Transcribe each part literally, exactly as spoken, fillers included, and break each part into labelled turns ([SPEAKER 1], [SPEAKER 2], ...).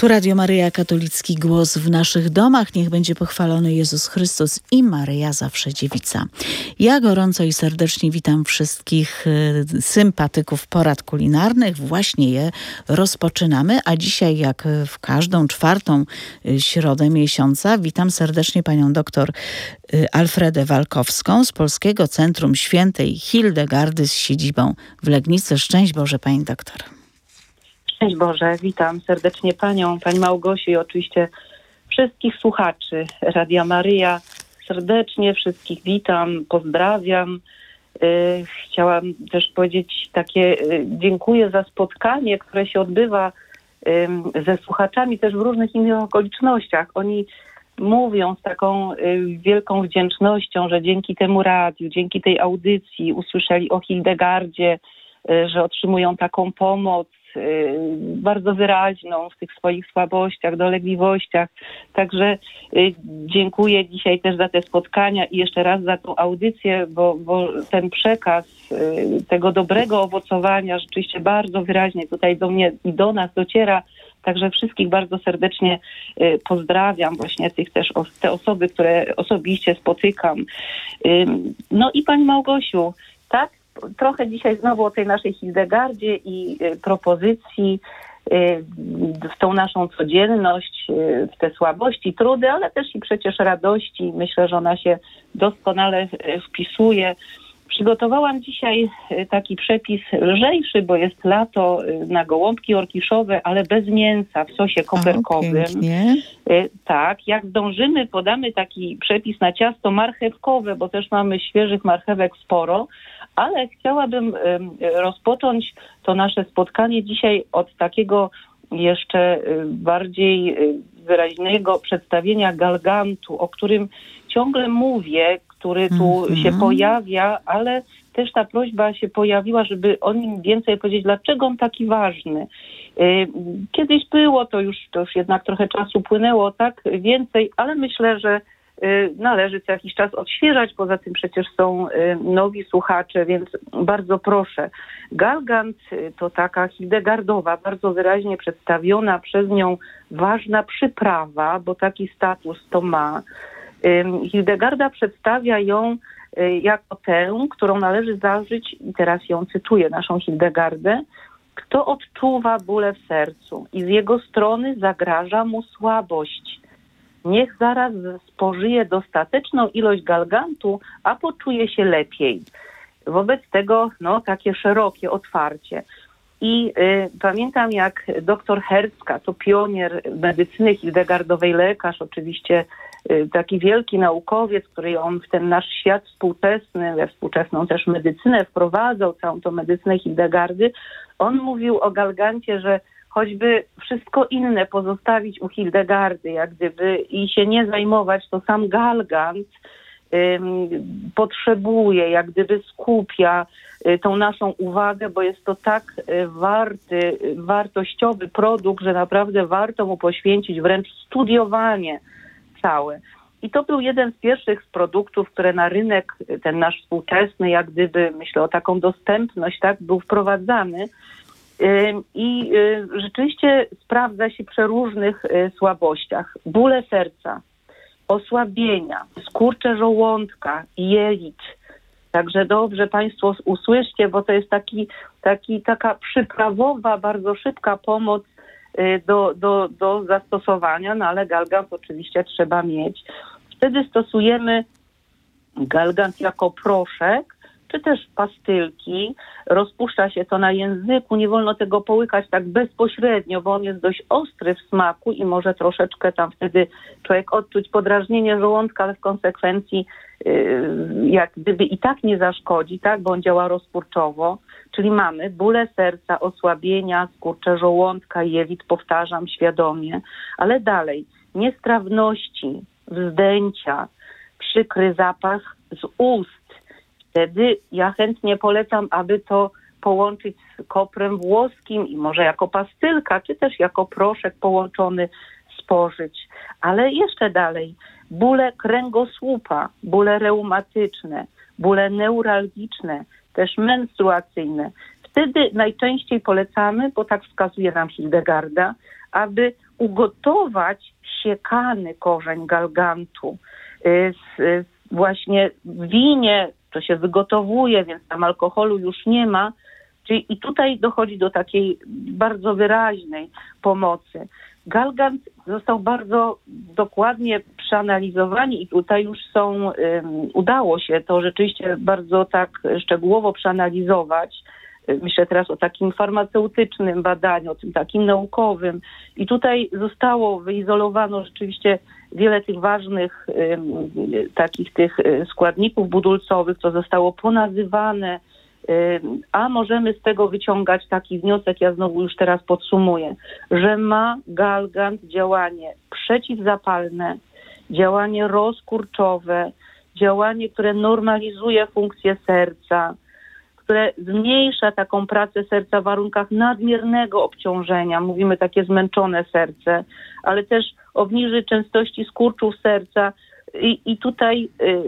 [SPEAKER 1] Tu Radio Maryja, katolicki głos w naszych domach. Niech będzie pochwalony Jezus Chrystus i Maryja zawsze dziewica. Ja gorąco i serdecznie witam wszystkich sympatyków porad kulinarnych. Właśnie je rozpoczynamy, a dzisiaj, jak w każdą czwartą środę miesiąca, witam serdecznie panią doktor Alfredę Walkowską z Polskiego Centrum Świętej Hildegardy z siedzibą w Legnicy. Szczęść Boże, pani doktor.
[SPEAKER 2] Szczęść Boże, witam serdecznie panią, pani Małgosię i oczywiście wszystkich słuchaczy Radia Maryja. Serdecznie wszystkich witam, pozdrawiam. Yy, chciałam też powiedzieć takie yy, dziękuję za spotkanie, które się odbywa yy, ze słuchaczami też w różnych innych okolicznościach. Oni mówią z taką yy, wielką wdzięcznością, że dzięki temu radiu, dzięki tej audycji usłyszeli o Hildegardzie, yy, że otrzymują taką pomoc bardzo wyraźną w tych swoich słabościach, dolegliwościach. Także dziękuję dzisiaj też za te spotkania i jeszcze raz za tą audycję, bo, bo ten przekaz tego dobrego owocowania rzeczywiście bardzo wyraźnie tutaj do mnie i do nas dociera. Także wszystkich bardzo serdecznie pozdrawiam, właśnie tych też te osoby, które osobiście spotykam. No i pani Małgosiu, tak? Trochę dzisiaj znowu o tej naszej Hildegardzie i y, propozycji y, w tą naszą codzienność, y, w te słabości, trudy, ale też i przecież radości. Myślę, że ona się doskonale y, wpisuje. Przygotowałam dzisiaj y, taki przepis lżejszy, bo jest lato, y, na gołąbki orkiszowe, ale bez mięsa, w sosie koperkowym.
[SPEAKER 1] O,
[SPEAKER 2] y, tak, jak zdążymy, podamy taki przepis na ciasto marchewkowe, bo też mamy świeżych marchewek sporo. Ale chciałabym rozpocząć to nasze spotkanie dzisiaj od takiego jeszcze bardziej wyraźnego przedstawienia galgantu, o którym ciągle mówię, który tu mm-hmm. się pojawia, ale też ta prośba się pojawiła, żeby o nim więcej powiedzieć, dlaczego on taki ważny. Kiedyś było to już, to już jednak trochę czasu płynęło, tak, więcej, ale myślę, że należy co jakiś czas odświeżać, poza tym przecież są nowi słuchacze, więc bardzo proszę. Galgant to taka hildegardowa, bardzo wyraźnie przedstawiona przez nią ważna przyprawa, bo taki status to ma. Hildegarda przedstawia ją jako tę, którą należy zażyć, i teraz ją cytuję, naszą Hildegardę: kto odczuwa bóle w sercu i z jego strony zagraża mu słabość, niech zaraz spożyje dostateczną ilość galgantu, a poczuje się lepiej. Wobec tego no, takie szerokie otwarcie. I y, pamiętam, jak doktor Herzka, to pionier medycyny hildegardowej, lekarz, oczywiście y, taki wielki naukowiec, który on w ten nasz świat współczesny, we współczesną też medycynę wprowadzał, całą tą medycynę Hildegardy, on mówił o galgancie, że choćby wszystko inne pozostawić u Hildegardy, jak gdyby, i się nie zajmować, to sam galgant ym, potrzebuje, jak gdyby skupia y, tą naszą uwagę, bo jest to tak y, warty, y, wartościowy produkt, że naprawdę warto mu poświęcić wręcz studiowanie całe. I to był jeden z pierwszych z produktów, które na rynek ten nasz współczesny, jak gdyby, myślę o taką dostępność, tak, był wprowadzany. I rzeczywiście sprawdza się przy różnych słabościach. Bóle serca, osłabienia, skurcze żołądka, jelit. Także dobrze państwo usłyszcie, bo to jest taki, taki, taka przyprawowa, bardzo szybka pomoc do, do, do zastosowania, no ale galgant oczywiście trzeba mieć. Wtedy stosujemy galgant jako proszek, czy też pastylki. Rozpuszcza się to na języku, nie wolno tego połykać tak bezpośrednio, bo on jest dość ostry w smaku i może troszeczkę tam wtedy człowiek odczuć podrażnienie żołądka, ale w konsekwencji yy, jak gdyby i tak nie zaszkodzi, tak, bo on działa rozpórczowo. Czyli mamy bóle serca, osłabienia, skurcze żołądka, jewit, powtarzam świadomie, ale dalej niestrawności, wzdęcia, przykry zapach z ust. Wtedy ja chętnie polecam, aby to połączyć z koprem włoskim i może jako pastylka, czy też jako proszek połączony spożyć. Ale jeszcze dalej, bóle kręgosłupa, bóle reumatyczne, bóle neuralgiczne, też menstruacyjne. wtedy najczęściej polecamy, bo tak wskazuje nam Hildegarda, aby ugotować siekany korzeń galgantu z, właśnie w winie, to się wygotowuje, więc tam alkoholu już nie ma. Czyli i tutaj dochodzi do takiej bardzo wyraźnej pomocy. Galgant został bardzo dokładnie przeanalizowany i tutaj już są, um, udało się to rzeczywiście bardzo tak szczegółowo przeanalizować. Myślę teraz o takim farmaceutycznym badaniu, o tym takim naukowym. I tutaj zostało wyizolowano rzeczywiście wiele tych ważnych um, takich tych składników budulcowych, co zostało ponazywane, um, a możemy z tego wyciągać taki wniosek, ja znowu już teraz podsumuję, że ma galgant działanie przeciwzapalne, działanie rozkurczowe, działanie, które normalizuje funkcję serca, które zmniejsza taką pracę serca w warunkach nadmiernego obciążenia. Mówimy takie zmęczone serce, ale też obniży częstości skurczów serca. I, i tutaj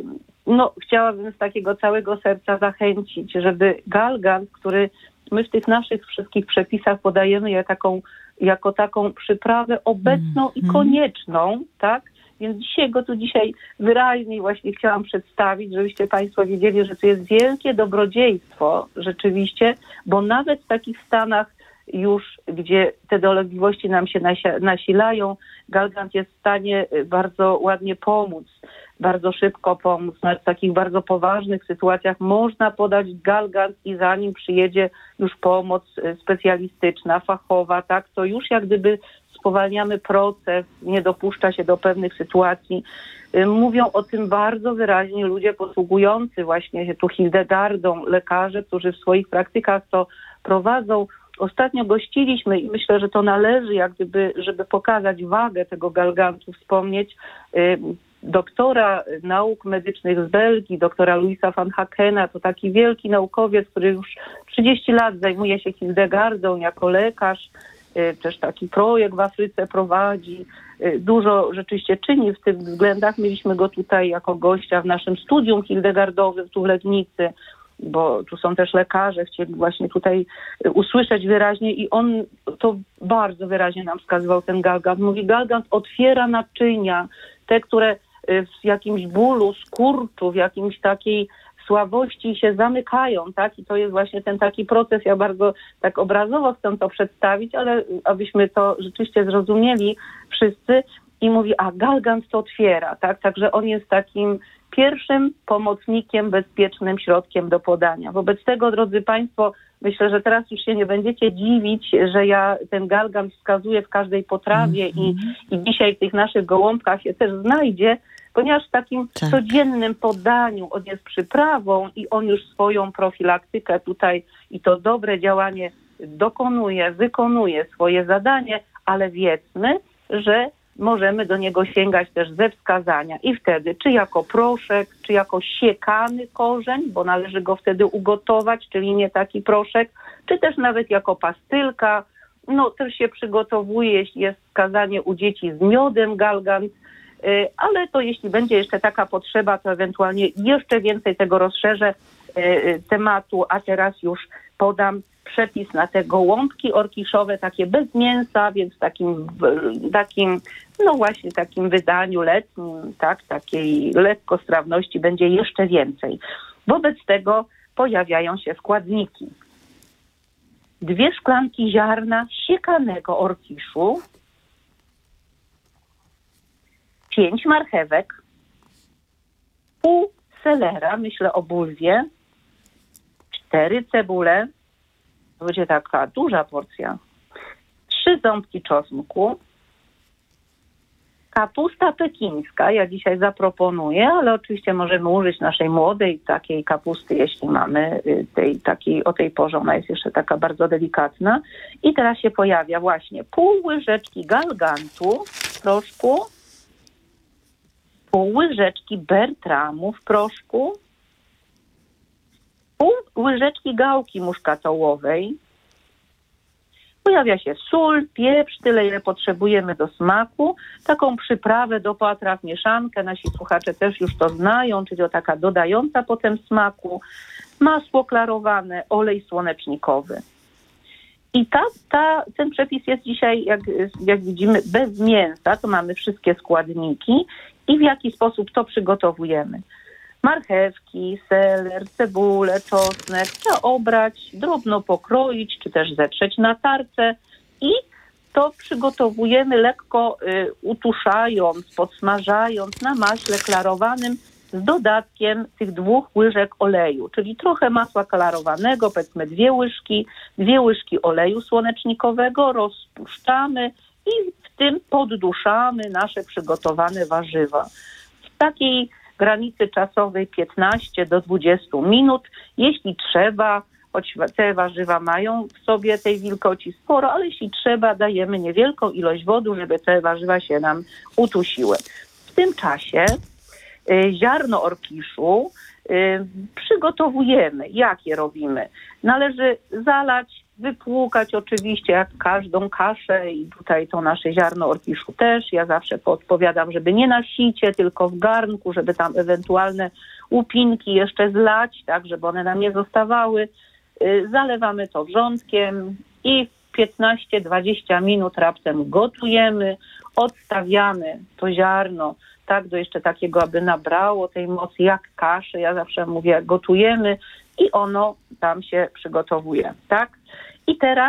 [SPEAKER 2] no, chciałabym z takiego całego serca zachęcić, żeby galgant, który my w tych naszych wszystkich przepisach podajemy jako taką, jako taką przyprawę obecną mm. i konieczną, tak? Więc dzisiaj go tu dzisiaj wyraźniej właśnie chciałam przedstawić, żebyście Państwo wiedzieli, że to jest wielkie dobrodziejstwo rzeczywiście, bo nawet w takich stanach już, gdzie te dolegliwości nam się nasilają, galgant jest w stanie bardzo ładnie pomóc, bardzo szybko pomóc. Nawet w takich bardzo poważnych sytuacjach można podać galgant i zanim przyjedzie już pomoc specjalistyczna, fachowa, tak, to już jak gdyby spowalniamy proces, nie dopuszcza się do pewnych sytuacji. Mówią o tym bardzo wyraźnie ludzie posługujący właśnie się tu Hildegardą, lekarze, którzy w swoich praktykach to prowadzą. Ostatnio gościliśmy i myślę, że to należy jak gdyby, żeby pokazać wagę tego galgantu, wspomnieć y, doktora nauk medycznych z Belgii, doktora Louisa van Hakena, to taki wielki naukowiec, który już trzydzieści lat zajmuje się Hildegardą jako lekarz, y, też taki projekt w Afryce prowadzi, y, dużo rzeczywiście czyni w tych względach. Mieliśmy go tutaj jako gościa w naszym studium hildegardowym tu w Legnicy, bo tu są też lekarze, chcieli właśnie tutaj usłyszeć wyraźnie i on to bardzo wyraźnie nam wskazywał ten galgant. Mówi, galgant otwiera naczynia, te, które w jakimś bólu, skurczu, w jakimś takiej słabości się zamykają, tak? I to jest właśnie ten taki proces, ja bardzo tak obrazowo chcę to przedstawić, ale abyśmy to rzeczywiście zrozumieli wszyscy. I mówi, a galgant to otwiera, tak? Także on jest takim pierwszym pomocnikiem, bezpiecznym środkiem do podania. Wobec tego, drodzy Państwo, myślę, że teraz już się nie będziecie dziwić, że ja ten galgant wskazuję w każdej potrawie mm-hmm. i, i dzisiaj w tych naszych gołąbkach się też znajdzie, ponieważ w takim tak. codziennym podaniu on jest przyprawą i on już swoją profilaktykę tutaj i to dobre działanie dokonuje, wykonuje swoje zadanie, ale wiedzmy, że możemy do niego sięgać też ze wskazania i wtedy czy jako proszek, czy jako siekany korzeń, bo należy go wtedy ugotować, czyli nie taki proszek, czy też nawet jako pastylka. No też się przygotowuje, jeśli jest wskazanie u dzieci z miodem galgant, ale to jeśli będzie jeszcze taka potrzeba, to ewentualnie jeszcze więcej tego rozszerzę tematu, a teraz już podam przepis na te gołąbki orkiszowe, takie bez mięsa, więc w takim, w takim, no właśnie takim wydaniu letnim, tak, takiej lekkostrawności będzie jeszcze więcej. Wobec tego pojawiają się składniki. Dwie szklanki ziarna siekanego orkiszu, pięć marchewek, pół selera, myślę o bulwie, cztery cebule, to będzie taka duża porcja, trzy ząbki czosnku, kapusta pekińska, ja dzisiaj zaproponuję, ale oczywiście możemy użyć naszej młodej takiej kapusty, jeśli mamy tej takiej, o tej porze ona jest jeszcze taka bardzo delikatna. I teraz się pojawia właśnie pół łyżeczki galgantu w proszku, pół łyżeczki bertramu w proszku, pół łyżeczki gałki muszkatołowej, Pojawia się sól, pieprz, tyle ile potrzebujemy do smaku. Taką przyprawę do potraw, mieszankę, nasi słuchacze też już to znają, czyli to taka dodająca potem smaku. Masło klarowane, olej słonecznikowy. I ta, ta, ten przepis jest dzisiaj, jak, jak widzimy, bez mięsa. To mamy wszystkie składniki i w jaki sposób to przygotowujemy. Marchewki, seler, cebulę, czosnek trzeba obrać, drobno pokroić, czy też zetrzeć na tarce i to przygotowujemy lekko y, utuszając, podsmażając na maśle klarowanym z dodatkiem tych dwóch łyżek oleju, czyli trochę masła klarowanego, powiedzmy dwie łyżki, dwie łyżki oleju słonecznikowego, rozpuszczamy i w tym podduszamy nasze przygotowane warzywa. W takiej granicy czasowej piętnaście do dwudziestu minut. Jeśli trzeba, choć te warzywa mają w sobie tej wilgoci sporo, ale jeśli trzeba, dajemy niewielką ilość wody, żeby te warzywa się nam utusiły. W tym czasie y, ziarno orkiszu y, przygotowujemy. Jak je robimy? Należy zalać, wypłukać oczywiście jak każdą kaszę i tutaj to nasze ziarno orkiszu też. Ja zawsze podpowiadam, żeby nie na sicie, tylko w garnku, żeby tam ewentualne łupinki jeszcze zlać, tak, żeby one nam nie zostawały. Zalewamy to wrzątkiem i piętnaście do dwudziestu minut raptem gotujemy, odstawiamy to ziarno tak do jeszcze takiego, aby nabrało tej mocy jak kaszy. Ja zawsze mówię, gotujemy i ono tam się przygotowuje, tak? I teraz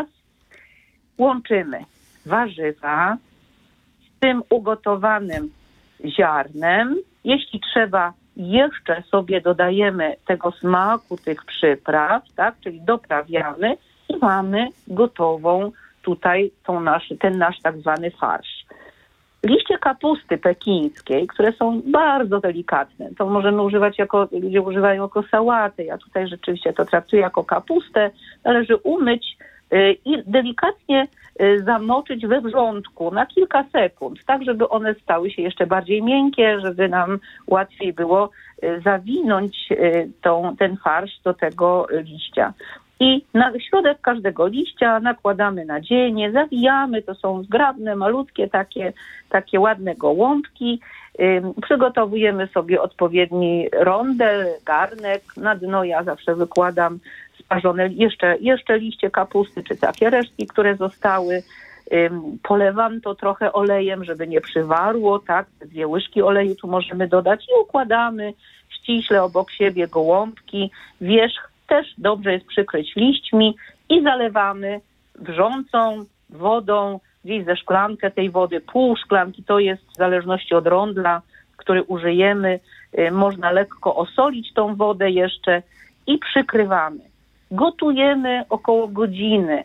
[SPEAKER 2] łączymy warzywa z tym ugotowanym ziarnem. Jeśli trzeba, jeszcze sobie dodajemy tego smaku, tych przypraw, tak? Czyli doprawiamy i mamy gotową tutaj tą nasz, ten nasz tak zwany farsz. Liście kapusty pekińskiej, które są bardzo delikatne, to możemy używać jako, ludzie używają jako sałaty. Ja tutaj rzeczywiście to traktuję jako kapustę. Należy umyć y, i delikatnie y, zamoczyć we wrzątku na kilka sekund, tak żeby one stały się jeszcze bardziej miękkie, żeby nam łatwiej było y, zawinąć y, tą, ten farsz do tego liścia. I na środek każdego liścia nakładamy nadzienie, zawijamy, to są zgrabne, malutkie takie, takie ładne gołąbki. Ym, przygotowujemy sobie odpowiedni rondel, garnek. Na dno ja zawsze wykładam sparzone jeszcze, jeszcze liście kapusty, czy takie resztki, które zostały. Ym, polewam to trochę olejem, żeby nie przywarło, tak? Dwie łyżki oleju tu możemy dodać i układamy ściśle obok siebie gołąbki, wierzch też dobrze jest przykryć liśćmi i zalewamy wrzącą wodą, gdzieś ze szklankę tej wody, pół szklanki, to jest w zależności od rondla, który użyjemy. Można lekko osolić tą wodę jeszcze i przykrywamy. Gotujemy około godziny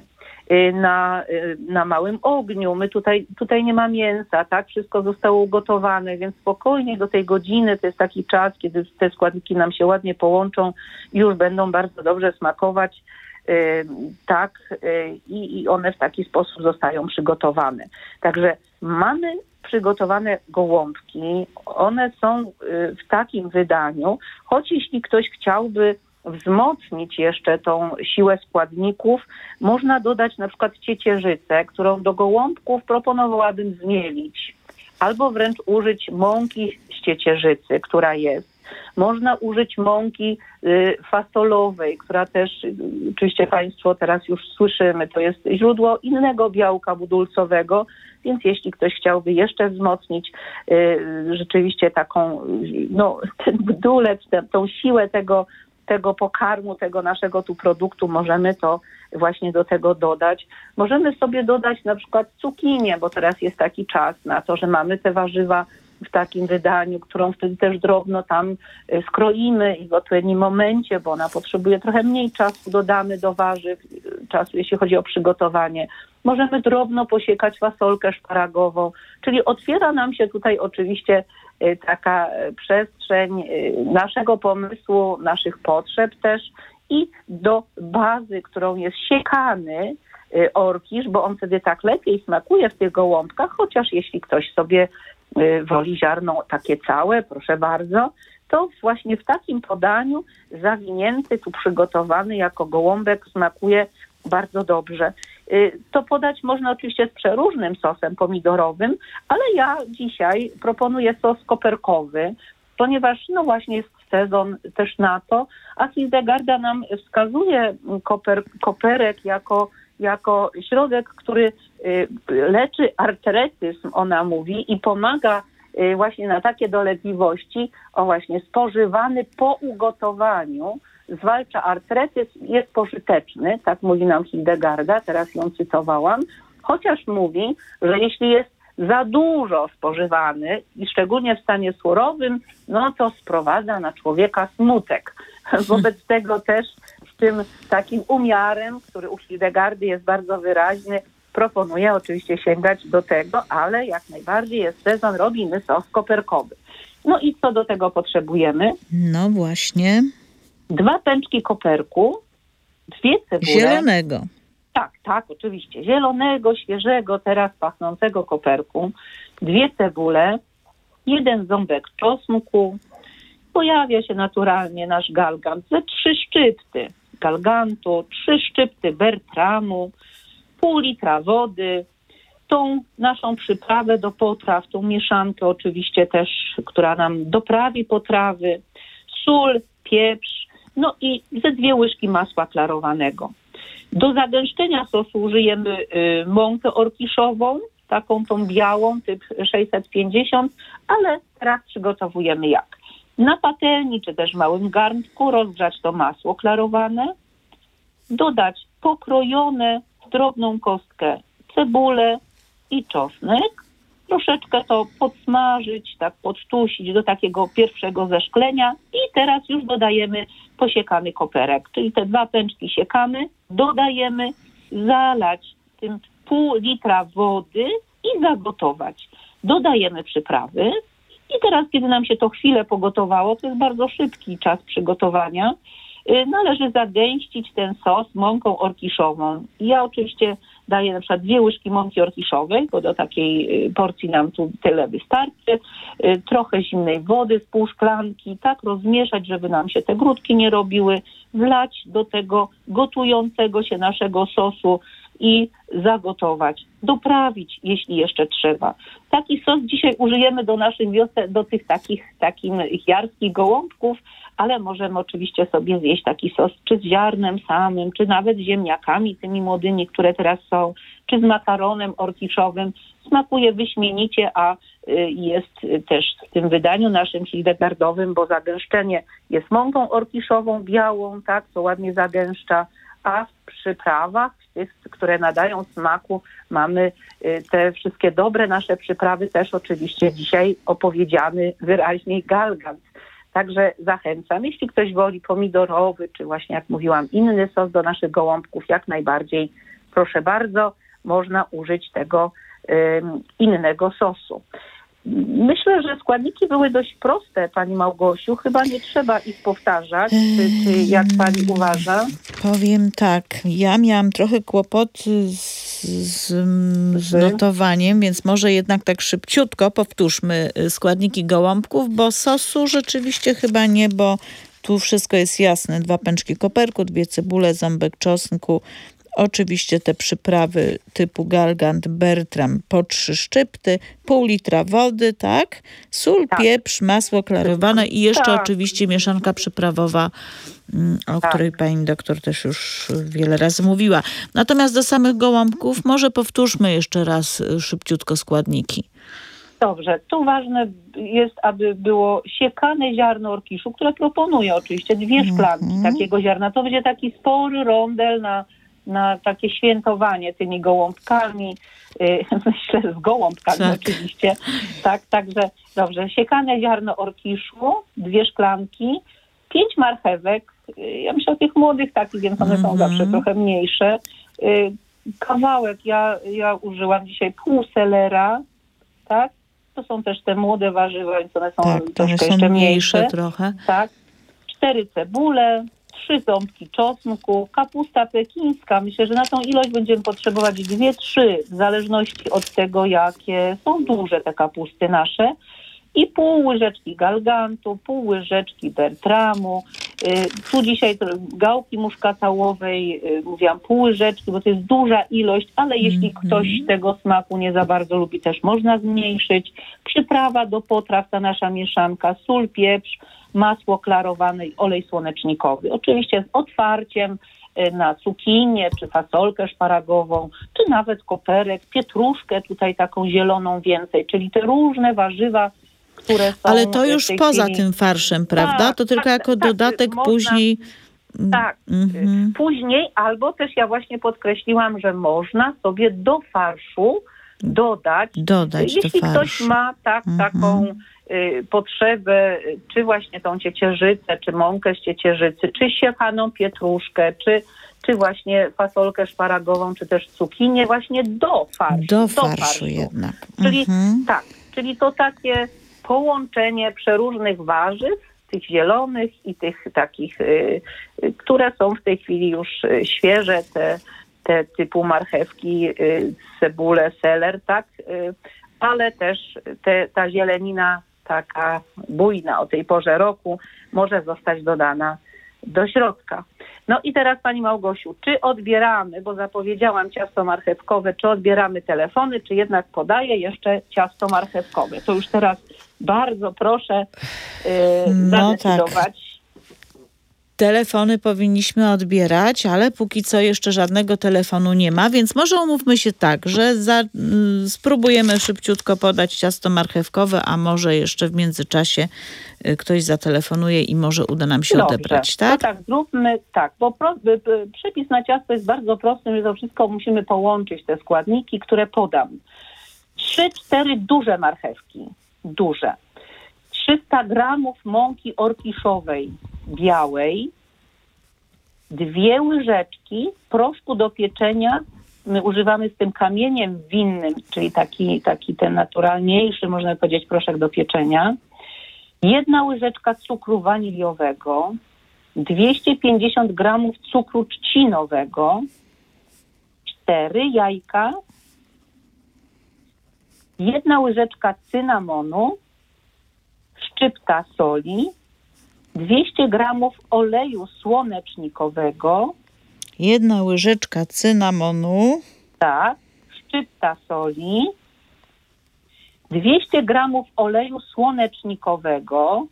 [SPEAKER 2] na, na małym ogniu. My tutaj, tutaj nie ma mięsa, tak? Wszystko zostało ugotowane, więc spokojnie do tej godziny, to jest taki czas, kiedy te składniki nam się ładnie połączą i już będą bardzo dobrze smakować, yy, tak? Yy, i one w taki sposób zostają przygotowane. Także mamy przygotowane gołąbki. One są yy, w takim wydaniu, choć jeśli ktoś chciałby wzmocnić jeszcze tą siłę składników, można dodać na przykład ciecierzycę, którą do gołąbków proponowałabym zmielić, albo wręcz użyć mąki z ciecierzycy, która jest. Można użyć mąki y, fasolowej, która też, y, oczywiście Państwo teraz już słyszymy, to jest źródło innego białka budulcowego, więc jeśli ktoś chciałby jeszcze wzmocnić y, rzeczywiście taką, no, ten budulec, tę, tą siłę tego tego pokarmu, tego naszego tu produktu, możemy to właśnie do tego dodać. Możemy sobie dodać na przykład cukinię, bo teraz jest taki czas na to, że mamy te warzywa w takim wydaniu, którą wtedy też drobno tam skroimy i w odpowiednim momencie, bo ona potrzebuje trochę mniej czasu, dodamy do warzyw, czasu jeśli chodzi o przygotowanie. Możemy drobno posiekać fasolkę szparagową, czyli otwiera nam się tutaj oczywiście taka przestrzeń naszego pomysłu, naszych potrzeb też i do bazy, którą jest siekany orkisz, bo on wtedy tak lepiej smakuje w tych gołąbkach, chociaż jeśli ktoś sobie woli ziarno takie całe, proszę bardzo, to właśnie w takim podaniu zawinięty, tu przygotowany jako gołąbek smakuje bardzo dobrze. To podać można oczywiście z przeróżnym sosem pomidorowym, ale ja dzisiaj proponuję sos koperkowy, ponieważ no właśnie jest sezon też na to, a Hildegarda nam wskazuje koper, koperek jako, jako środek, który leczy artretyzm, ona mówi, i pomaga właśnie na takie dolegliwości, o właśnie spożywany po ugotowaniu, zwalcza artretyzm, jest pożyteczny, tak mówi nam Hildegarda, teraz ją cytowałam, chociaż mówi, że jeśli jest za dużo spożywany i szczególnie w stanie surowym, no to sprowadza na człowieka smutek. Wobec tego też z tym takim umiarem, który u Hildegardy jest bardzo wyraźny, proponuję oczywiście sięgać do tego, ale jak najbardziej jest sezon, robimy sos koperkowy. No i co do tego potrzebujemy?
[SPEAKER 1] No właśnie.
[SPEAKER 2] Dwa pęczki koperku, dwie cebule.
[SPEAKER 1] Zielonego.
[SPEAKER 2] Tak, tak, oczywiście. Zielonego, świeżego, teraz pachnącego koperku. Dwie cebule, jeden ząbek czosnku. Pojawia się naturalnie nasz galgant ze trzy szczypty galgantu, trzy szczypty bertramu, pół litra wody, tą naszą przyprawę do potraw, tą mieszankę oczywiście też, która nam doprawi potrawy, sól, pieprz, no i ze dwie łyżki masła klarowanego. Do zagęszczenia sosu użyjemy y, mąkę orkiszową, taką tą białą, typ sześćset pięćdziesiąt, ale teraz przygotowujemy jak? Na patelni czy też małym garnku rozgrzać to masło klarowane, dodać pokrojone w drobną kostkę cebulę i czosnek, troszeczkę to podsmażyć, tak podtusić do takiego pierwszego zeszklenia i teraz już dodajemy posiekany koperek, czyli te dwa pęczki siekamy, dodajemy, zalać tym pół litra wody i zagotować. Dodajemy przyprawy i teraz, kiedy nam się to chwilę pogotowało, to jest bardzo szybki czas przygotowania, należy zagęścić ten sos mąką orkiszową. Ja oczywiście daję na przykład dwie łyżki mąki orkiszowej, bo do takiej porcji nam tu tyle wystarczy. Trochę zimnej wody z pół szklanki, tak rozmieszać, żeby nam się te grudki nie robiły. Wlać do tego gotującego się naszego sosu i zagotować. Doprawić, jeśli jeszcze trzeba. Taki sos dzisiaj użyjemy do naszych wiosek, do tych takich, takich jarskich gołąbków, ale możemy oczywiście sobie zjeść taki sos czy z ziarnem samym, czy nawet z ziemniakami tymi młodymi, które teraz są, czy z makaronem orkiszowym. Smakuje wyśmienicie, a jest też w tym wydaniu naszym hildegardowym, bo zagęszczenie jest mąką orkiszową białą, tak, co ładnie zagęszcza, a w przyprawach, tych, które nadają smaku, mamy te wszystkie dobre nasze przyprawy, też oczywiście dzisiaj opowiedziany wyraźniej galgant. Także zachęcam, jeśli ktoś woli pomidorowy, czy właśnie jak mówiłam, inny sos do naszych gołąbków, jak najbardziej, proszę bardzo, można użyć tego um, innego sosu. Myślę, że składniki były dość proste, pani Małgosiu. Chyba nie trzeba ich powtarzać. Czy, czy jak pani uważa?
[SPEAKER 1] Powiem tak. Ja miałam trochę kłopoty z, z, z notowaniem, więc może jednak tak szybciutko powtórzmy składniki gołąbków, bo sosu rzeczywiście chyba nie, bo tu wszystko jest jasne. Dwa pęczki koperku, dwie cebule, ząbek czosnku. Oczywiście te przyprawy typu galgant, bertram po trzy szczypty, pół litra wody, tak? Sól, tak. Pieprz, masło klarowane i jeszcze tak. Oczywiście mieszanka przyprawowa, o tak. której pani doktor też już wiele razy mówiła. Natomiast do samych gołąbków może powtórzmy jeszcze raz szybciutko składniki.
[SPEAKER 2] Dobrze, tu ważne jest, aby było siekane ziarno orkiszu, które proponuję oczywiście, dwie szklanki mm-hmm. takiego ziarna. To będzie taki spory rondel na na takie świętowanie tymi gołąbkami, yy, myślę z gołąbkami tak. oczywiście, tak, także dobrze, siekane ziarno orkiszu, dwie szklanki, pięć marchewek, yy, ja myślę o tych młodych takich, więc one mm-hmm. są zawsze trochę mniejsze, yy, kawałek, ja, ja użyłam dzisiaj pół selera, tak, to są też te młode warzywa, więc one są
[SPEAKER 1] tak,
[SPEAKER 2] troszkę
[SPEAKER 1] są
[SPEAKER 2] jeszcze
[SPEAKER 1] mniejsze
[SPEAKER 2] mniejsze,
[SPEAKER 1] trochę,
[SPEAKER 2] tak, cztery cebule, trzy ząbki czosnku, kapusta pekińska. Myślę, że na tą ilość będziemy potrzebować dwie, trzy, w zależności od tego, jakie są duże te kapusty nasze. I pół łyżeczki galgantu, pół łyżeczki bertramu, Tu dzisiaj gałki muszkatałowej, mówiłam pół łyżeczki, bo to jest duża ilość, ale jeśli mm-hmm. ktoś tego smaku nie za bardzo lubi, też można zmniejszyć. Przyprawa do potraw, ta nasza mieszanka, sól, pieprz, masło klarowane i olej słonecznikowy. Oczywiście z otwarciem na cukinię, czy fasolkę szparagową, czy nawet koperek, pietruszkę tutaj taką zieloną więcej, czyli te różne warzywa, które są...
[SPEAKER 1] Ale to już poza
[SPEAKER 2] chwili...
[SPEAKER 1] tym farszem, prawda?
[SPEAKER 2] Tak,
[SPEAKER 1] to tylko
[SPEAKER 2] tak,
[SPEAKER 1] jako
[SPEAKER 2] tak,
[SPEAKER 1] dodatek
[SPEAKER 2] można...
[SPEAKER 1] później...
[SPEAKER 2] Tak,
[SPEAKER 1] mhm.
[SPEAKER 2] później albo też ja właśnie podkreśliłam, że można sobie do farszu dodać,
[SPEAKER 1] dodać
[SPEAKER 2] jeśli
[SPEAKER 1] do
[SPEAKER 2] ktoś ma tak,
[SPEAKER 1] mhm.
[SPEAKER 2] taką y, potrzebę, czy właśnie tą ciecierzycę, czy mąkę z ciecierzycy, czy siechaną pietruszkę, czy, czy właśnie fasolkę szparagową, czy też cukinię właśnie do farszu.
[SPEAKER 1] Do,
[SPEAKER 2] do
[SPEAKER 1] farszu,
[SPEAKER 2] farszu
[SPEAKER 1] jednak.
[SPEAKER 2] Czyli
[SPEAKER 1] mhm.
[SPEAKER 2] tak, czyli to takie połączenie przeróżnych warzyw, tych zielonych i tych takich, y, y, które są w tej chwili już y, świeże, te, te typu marchewki, y, cebule, seler, tak, y, ale też te, ta zielenina taka bujna o tej porze roku może zostać dodana do środka. No i teraz Pani Małgosiu, czy odbieramy, bo zapowiedziałam ciasto marchewkowe, czy odbieramy telefony, czy jednak podaję jeszcze ciasto marchewkowe? To już teraz bardzo proszę yy,
[SPEAKER 1] no
[SPEAKER 2] zadecydować.
[SPEAKER 1] Tak. Telefony powinniśmy odbierać, ale póki co jeszcze żadnego telefonu nie ma, więc może umówmy się tak, że za, y, spróbujemy szybciutko podać ciasto marchewkowe, a może jeszcze w międzyczasie y, ktoś zatelefonuje i może uda nam się
[SPEAKER 2] Dobrze,
[SPEAKER 1] odebrać, tak?
[SPEAKER 2] To tak, zróbmy tak, bo pro, y, y, przepis na ciasto jest bardzo prosty, że to wszystko musimy połączyć, te składniki, które podam. Trzy, cztery duże marchewki, duże. trzysta gramów mąki orkiszowej białej, dwie łyżeczki proszku do pieczenia. My używamy z tym kamieniem winnym, czyli taki, taki ten naturalniejszy, można powiedzieć, proszek do pieczenia. Jedna łyżeczka cukru waniliowego, dwieście pięćdziesiąt gramów cukru trzcinowego, cztery jajka, jedna łyżeczka cynamonu, szczypta soli, dwieście gramów oleju słonecznikowego.
[SPEAKER 1] Jedna łyżeczka cynamonu.
[SPEAKER 2] Tak, szczypta soli, dwieście gramów oleju słonecznikowego,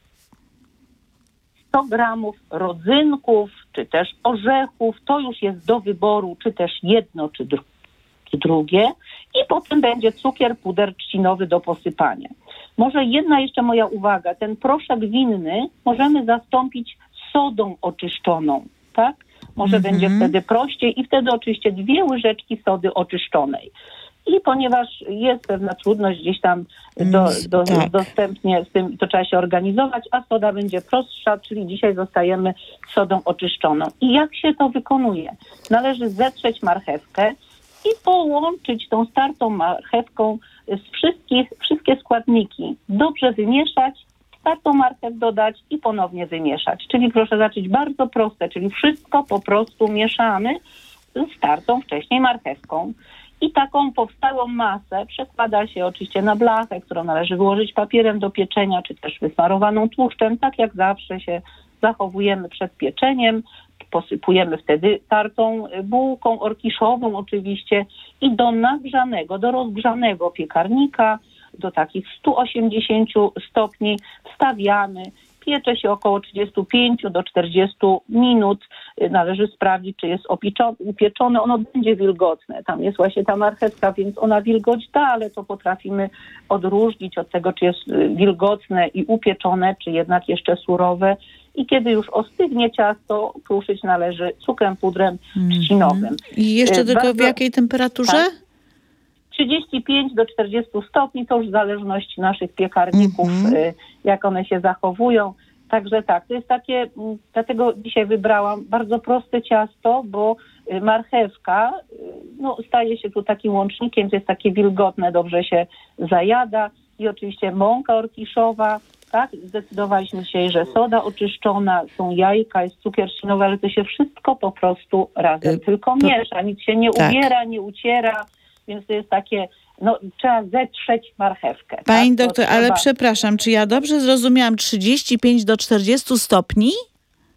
[SPEAKER 2] sto gramów rodzynków, czy też orzechów. To już jest do wyboru, czy też jedno, czy, dru- czy drugie. I potem będzie cukier, puder trzcinowy do posypania. Może jedna jeszcze moja uwaga, ten proszek winny możemy zastąpić sodą oczyszczoną, tak? Może mm-hmm. będzie wtedy prościej i wtedy oczywiście dwie łyżeczki sody oczyszczonej. I ponieważ jest pewna trudność gdzieś tam do, do,
[SPEAKER 1] tak.
[SPEAKER 2] dostępnie z tym, to trzeba się organizować, a soda będzie prostsza, czyli dzisiaj zostajemy sodą oczyszczoną. I jak się to wykonuje? Należy zetrzeć marchewkę i połączyć tą startą marchewką z wszystkich, wszystkie składniki. Dobrze wymieszać, startą marchew dodać i ponownie wymieszać. Czyli proszę zacząć bardzo proste, czyli wszystko po prostu mieszamy z startą wcześniej marchewką. I taką powstałą masę przekłada się oczywiście na blachę, którą należy wyłożyć papierem do pieczenia, czy też wysmarowaną tłuszczem, tak jak zawsze się zachowujemy przed pieczeniem. Posypujemy wtedy tartą bułką orkiszową oczywiście i do nagrzanego, do rozgrzanego piekarnika, do takich stu osiemdziesięciu stopni wstawiamy. Piecze się około trzydzieści pięć do czterdziestu minut. Należy sprawdzić, czy jest upieczone. Ono będzie wilgotne. Tam jest właśnie ta marchewka, więc ona wilgoć da, ale to potrafimy odróżnić od tego, czy jest wilgotne i upieczone, czy jednak jeszcze surowe. I kiedy już ostygnie ciasto, kruszyć należy cukrem, pudrem trzcinowym.
[SPEAKER 1] I jeszcze tylko
[SPEAKER 2] Bardzo,
[SPEAKER 1] w jakiej temperaturze?
[SPEAKER 2] Tak, trzydzieści pięć do czterdziestu stopni, to już w zależności naszych piekarników, mm-hmm. jak one się zachowują. Także tak, to jest takie, dlatego dzisiaj wybrałam bardzo proste ciasto, bo marchewka no, staje się tu takim łącznikiem, to jest takie wilgotne, dobrze się zajada i oczywiście mąka orkiszowa, tak, zdecydowaliśmy się, że soda oczyszczona, są jajka, jest cukier trzcinowy, ale to się wszystko po prostu razem y- tylko to, miesza, nic się nie tak. ubiera, nie uciera, więc to jest takie, no trzeba zetrzeć marchewkę.
[SPEAKER 1] Pani
[SPEAKER 2] tak?
[SPEAKER 1] doktor,
[SPEAKER 2] trzeba...
[SPEAKER 1] ale przepraszam, czy ja dobrze zrozumiałam trzydzieści pięć do czterdziestu stopni?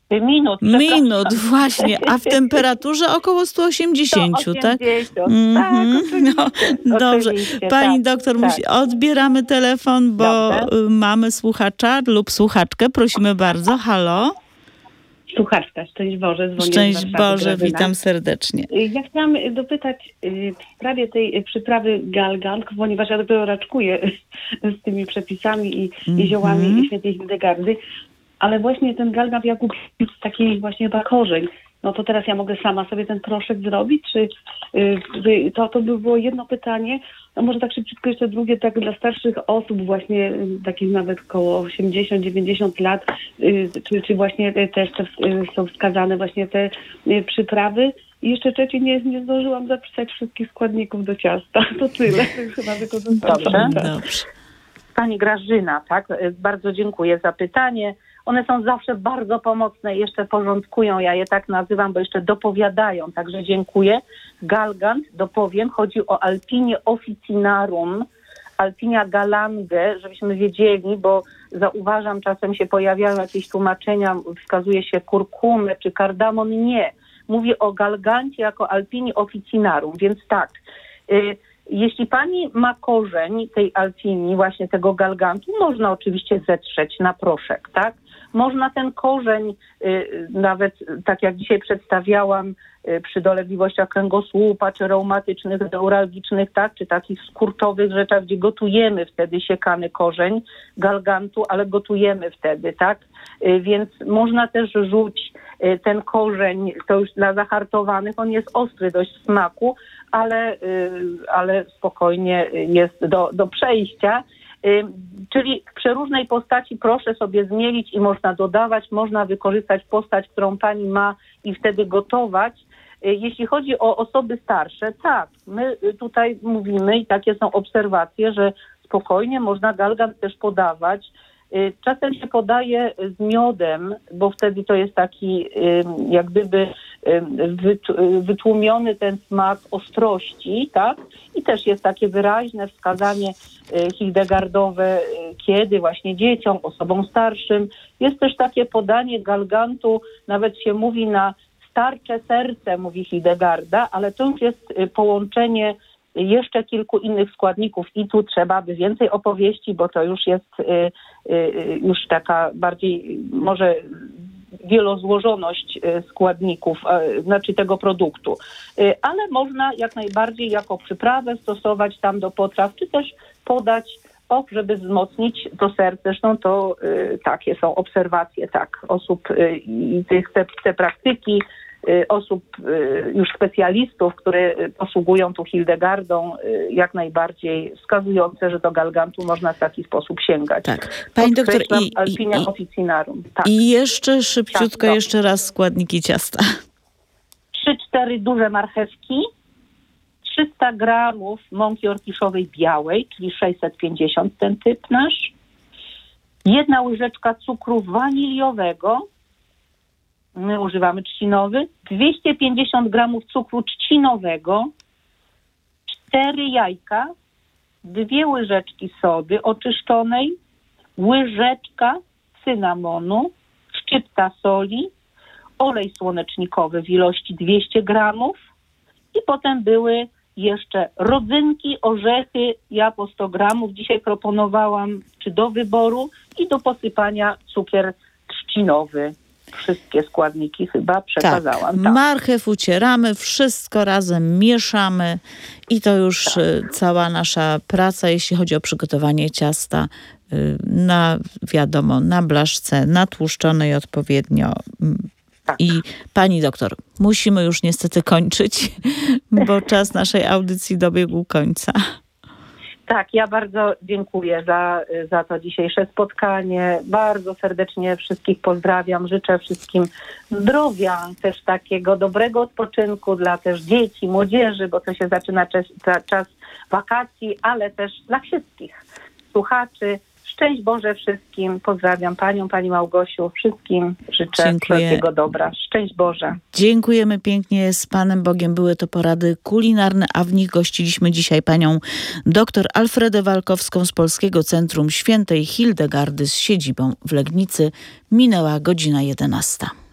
[SPEAKER 2] Minut,
[SPEAKER 1] Minut, właśnie, a w temperaturze około sto osiemdziesiąt, tak?
[SPEAKER 2] Mm-hmm. Tak, oczywiście.
[SPEAKER 1] No, dobrze.
[SPEAKER 2] Oczywiście,
[SPEAKER 1] Pani
[SPEAKER 2] tak,
[SPEAKER 1] doktor,
[SPEAKER 2] tak.
[SPEAKER 1] musi, odbieramy telefon, bo
[SPEAKER 2] Dobrze.
[SPEAKER 1] mamy słuchacza lub słuchaczkę. Prosimy bardzo. Halo?
[SPEAKER 3] Słuchaczka, szczęść Boże, dzwonię
[SPEAKER 1] Szczęść
[SPEAKER 3] z Warszawy,
[SPEAKER 1] Boże,
[SPEAKER 3] Grażyna.
[SPEAKER 1] witam serdecznie.
[SPEAKER 3] Ja chciałam dopytać w sprawie tej przyprawy galgant, ponieważ ja dopiero raczkuję z tymi przepisami i, mm-hmm. i ziołami świętej Hildegardy, ale właśnie ten galgant ja kupię taki właśnie chyba korzeń. No to teraz ja mogę sama sobie ten proszek zrobić, czy y, to, to by było jedno pytanie, a może tak szybciutko jeszcze drugie, tak dla starszych osób właśnie, y, takich nawet koło osiemdziesiąt dziewięćdziesiąt lat, y, czy, czy właśnie te, też te, y, są wskazane właśnie te y, przyprawy. I jeszcze trzeci, nie, nie zdążyłam zapisać wszystkich składników do ciasta. To tyle. Chyba
[SPEAKER 2] Dobrze.
[SPEAKER 1] Dobrze.
[SPEAKER 2] Pani Grażyna, tak? Bardzo dziękuję za pytanie. One są zawsze bardzo pomocne, jeszcze porządkują, ja je tak nazywam, bo jeszcze dopowiadają, także dziękuję. Galgant, dopowiem, chodzi o Alpinia officinarum, Alpinia galange, żebyśmy wiedzieli, bo zauważam, czasem się pojawiają jakieś tłumaczenia, wskazuje się kurkumę czy kardamon, nie. Mówię o galgancie jako Alpini officinarum, więc tak, y- jeśli pani ma korzeń tej alpini, właśnie tego galgantu, można oczywiście zetrzeć na proszek, tak? Można ten korzeń, y, nawet tak jak dzisiaj przedstawiałam, y, przy dolegliwościach kręgosłupa, czy reumatycznych, neuralgicznych, tak? Czy takich skurczowych rzeczach, gdzie gotujemy wtedy siekany korzeń galgantu, ale gotujemy wtedy, tak? Y, więc można też rzucić y, ten korzeń, to już dla zahartowanych, on jest ostry dość w smaku, ale, y, ale spokojnie jest do, do przejścia. Y, czyli w przeróżnej postaci proszę sobie zmielić i można dodawać, można wykorzystać postać, którą pani ma i wtedy gotować. Y, jeśli chodzi o osoby starsze, tak, my tutaj mówimy i takie są obserwacje, że spokojnie można galgant też podawać. Y, czasem się podaje z miodem, bo wtedy to jest taki y, jak gdyby wytłumiony ten smak ostrości, tak? I też jest takie wyraźne wskazanie hildegardowe, kiedy właśnie dzieciom, osobom starszym. Jest też takie podanie galgantu, nawet się mówi na starcze serce, mówi Hildegarda, ale to już jest połączenie jeszcze kilku innych składników i tu trzeba by więcej opowieści, bo to już jest już taka bardziej może wielozłożoność składników, znaczy tego produktu. Ale można jak najbardziej jako przyprawę stosować tam do potraw, czy też podać, o, żeby wzmocnić to serce. Zresztą to y, takie są obserwacje tak, osób y, i tych, te, te praktyki, y, osób y, już specjalistów, które posługują tu Hildegardą, y, jak najbardziej wskazujące, że do galgantu można w taki sposób sięgać.
[SPEAKER 1] Tak. Pani doktor, i,
[SPEAKER 2] Alpinia
[SPEAKER 1] i,
[SPEAKER 2] officinarum. Tak.
[SPEAKER 1] I jeszcze szybciutko,
[SPEAKER 2] Ciasto.
[SPEAKER 1] jeszcze raz składniki ciasta.
[SPEAKER 2] trzy cztery duże marchewki, trzysta gramów mąki orkiszowej białej, czyli sześćset pięćdziesiąt ten typ nasz, jedna łyżeczka cukru waniliowego, my używamy trzcinowy, dwieście pięćdziesiąt gramów cukru trzcinowego, cztery jajka, dwie łyżeczki sody oczyszczonej, łyżeczka cynamonu, szczypta soli, olej słonecznikowy w ilości dwieście gramów i potem były jeszcze rodzynki, orzechy, ja po sto gramów dzisiaj proponowałam, czy do wyboru i do posypania cukier trzcinowy. Wszystkie składniki chyba przekazałam.
[SPEAKER 1] Tak.
[SPEAKER 2] Tak.
[SPEAKER 1] Marchew ucieramy, wszystko razem mieszamy i to już tak. Cała nasza praca, jeśli chodzi o przygotowanie ciasta na, wiadomo, na blaszce, natłuszczonej odpowiednio. Tak. I pani doktor, musimy już niestety kończyć, bo czas naszej audycji dobiegł końca.
[SPEAKER 2] Tak, ja bardzo dziękuję za, za to dzisiejsze spotkanie. Bardzo serdecznie wszystkich pozdrawiam. Życzę wszystkim zdrowia, też takiego dobrego odpoczynku dla też dzieci, młodzieży, bo to się zaczyna czas, czas wakacji, ale też dla wszystkich słuchaczy. Szczęść Boże wszystkim. Pozdrawiam panią, pani Małgosiu. Wszystkim życzę wszelkiego dobra. Szczęść Boże.
[SPEAKER 1] Dziękujemy pięknie. Z Panem Bogiem były to porady kulinarne, a w nich gościliśmy dzisiaj panią dr Alfredę Walkowską z Polskiego Centrum Świętej Hildegardy z siedzibą w Legnicy. Minęła godzina jedenasta.